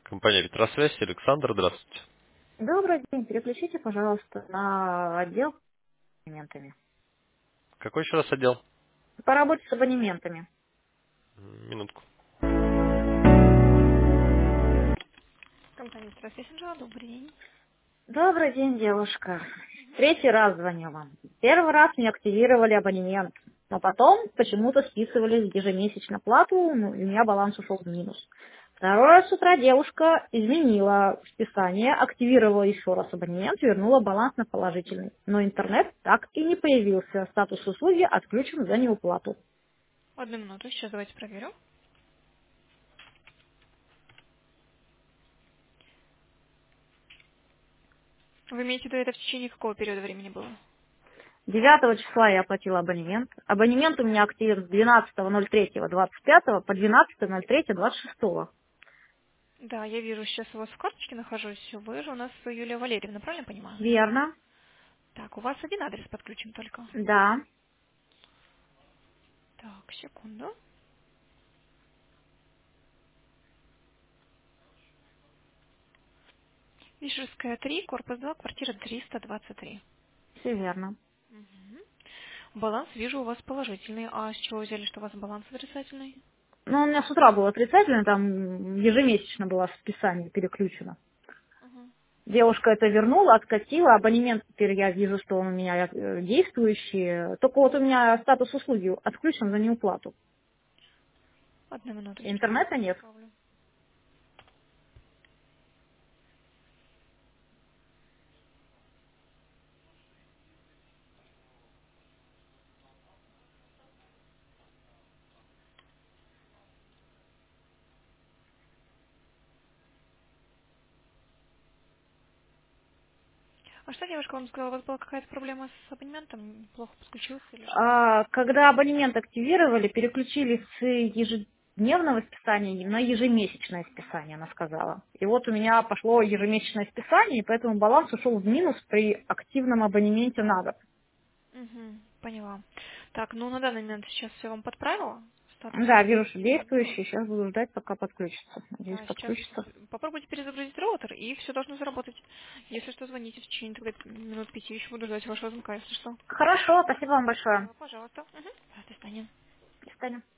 Компания «Ветросвязь», Александр, здравствуйте. Добрый день. Переключите, пожалуйста, на отдел с абонементами. Какой еще раз отдел? По работе с абонементами. Минутку. Компания «Ветросвязь», Анжела, добрый день. Добрый день, девушка. Третий раз звоню вам. Первый раз мне активировали абонемент, но потом почему-то списывали ежемесячно плату, ну, и у меня баланс ушел в минус. Второй раз с утра девушка изменила списание, активировала еще раз абонемент, вернула баланс на положительный. Но интернет так и не появился. Статус услуги отключен за неуплату. Одну минуту, сейчас давайте проверю. Вы имеете в виду, это в течение какого периода времени было? 9 числа я оплатила абонемент. Абонемент у меня активен с 12.03.25 по 12.03.26. Да, я вижу, сейчас у вас в карточке нахожусь. Вы же у нас Юлия Валерьевна, правильно я понимаю? Верно? Так, у вас один адрес подключен только. Да. Так, секунду. Вишерская 3, корпус 2, квартира 323. Все верно. Мгм. Баланс вижу у вас положительный. А с чего взяли, что у вас баланс отрицательный? Ну, у меня с утра было отрицательно, там ежемесячно было списание переключено. Мгм. Девушка это вернула, откатила. Абонемент теперь я вижу, что он у меня действующий. Только вот у меня статус услуги отключен за неуплату. Одну минуточку, сейчас Интернета нет. исправлю. А что девушка вам сказала? У вас была какая-то проблема с абонементом? Плохо подключился или что? Когда абонемент активировали, переключили с ежедневного списания на ежемесячное списание, она сказала. И вот у меня пошло ежемесячное списание, и поэтому баланс ушел в минус при активном абонементе на год. Угу, поняла. Так, ну на данный момент сейчас все вам подправила. Статус Да, услуги вирус появилась. действующий, сейчас буду ждать, пока подключится. Надеюсь, Да, сейчас подключится. попробуйте перезагрузить роутер, и все должно заработать. Если что, звоните в течение тогда минут 5, еще буду ждать вашего звонка, если что. Хорошо, спасибо вам большое. Да, пожалуйста. Угу. До свидания. До свидания.